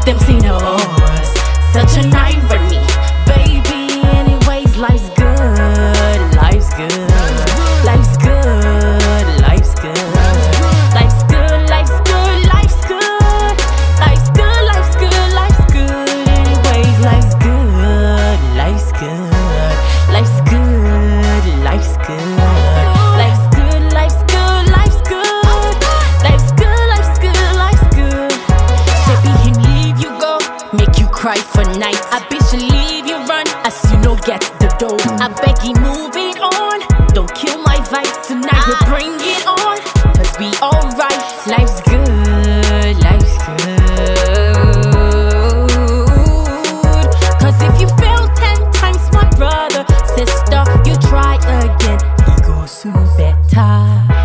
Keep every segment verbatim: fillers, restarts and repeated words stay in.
them seen a horse. Such an irony, baby. Anyways, life's good, life's good, life's good, life's good, life's good, life's good, life's good, life's good, life's good, life's good. Anyways, life's good, life's good, life's good, life's good, life's good, life's good, life's good, life's good, life's good, life's good. Baby, him leave you go, make you cry for nights. I bitch leave you run, as you know get the dough. I beg you move it on, don't kill my vibes tonight. We bring it on, cause we alright. Life's good, life's good. Cause if you fail ten times, my brother, sister, you try again, it goes soon better.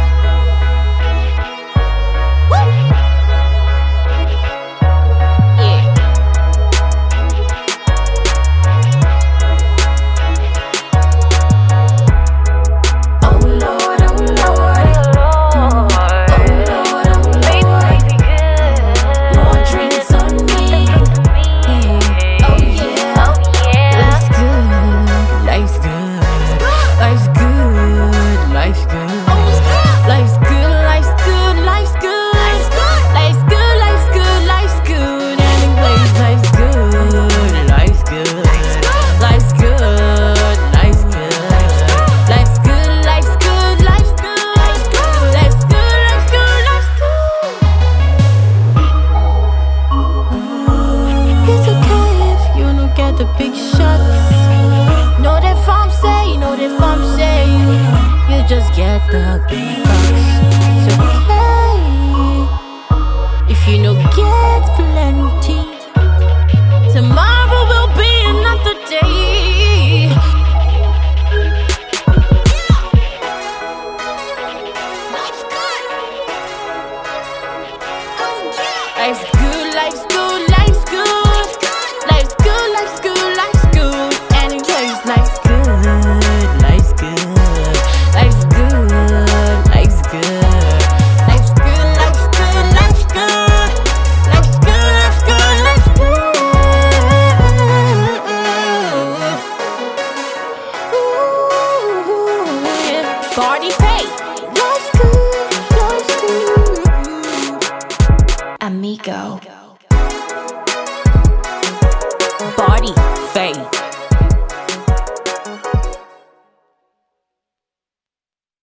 The big shots. Know that I'm saying, know that I'm saying, you just get the big bucks. It's okay if you no get plenty. Tomorrow will be another day. Life's good. Oh yeah. Life's good, life's good, life's good. Life's good, life's good, life's good. Anyways, life's good, life's good, life's good, life's good, life's good, life's good, life's good, life's good, life's good, life's good. Ooh, yeah. Party pay. Life's good, life's good. Amigo.